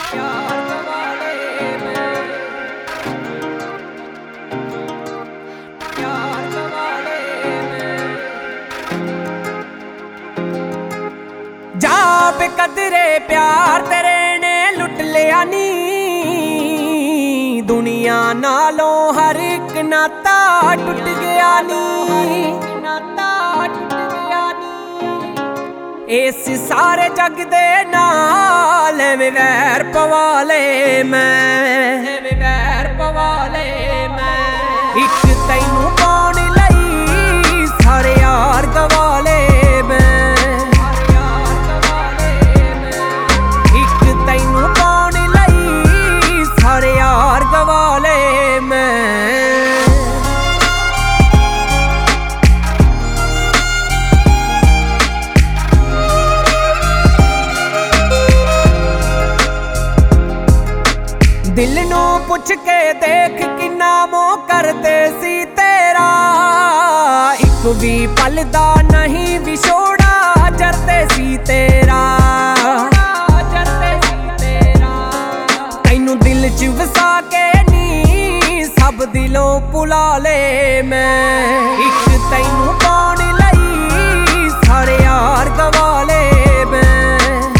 जा बेकदरे प्यार तेरे ने लुट लिया नी, दुनिया नालों हर एक नाता टूट गया नी, इस सारे जग दे नाल में वैर पवाले मैं, वैर पवाले मैं। इक तैनू पाउण लई सारे यार गवाले मैं, इक तैनू पाउण लई सारे यार गवाले मैं। दिल नू पुछ के देख किन्ना मोह करते सी तेरा, एक भी पल दा नहीं विछोड़ा जरते सी तेरा, तैनू दिल च वसा के नी सब दिलों भुला ले मैं। एक तैनू पाउण लई सारे यार गवाले मैं,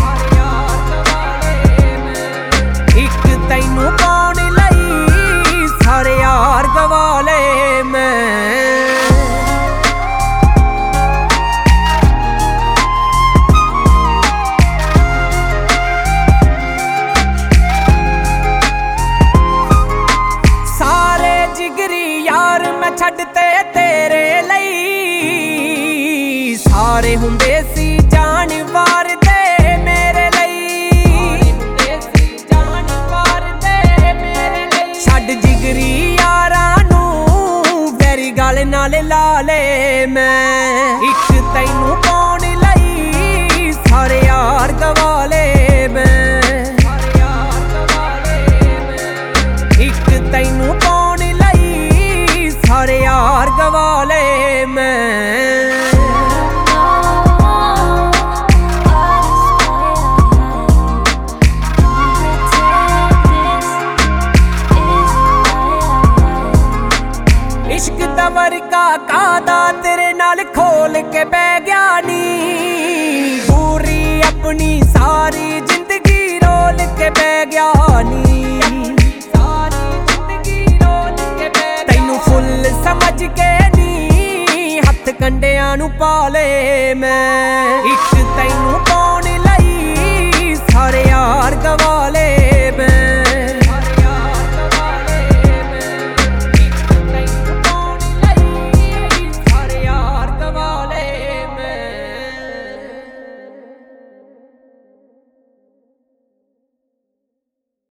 एक तैनू पाउण लई सारे यार गवाले मैं। सारे जिगरी यार मैं छड्डते तेरे लई, सारे हुंदे सी जान वार दे मेरे लई, छड्ड जिगरी यारां नू वैरी गल नाल ला ले मैं। एक तैनू पाउण लई सारे यार गवाले मैं, एक तैनू पाउण लई सारे यार गवाले मैं। इश्क दा वर्का कादा तेरे नाल खोल के बह गया नी, पूरी अपनी सारी जिंदगी रोल के बह गया नी, तैनू फुल समझ के नी हथ कंडियां नू पाले मैं। एक तैनू पाउण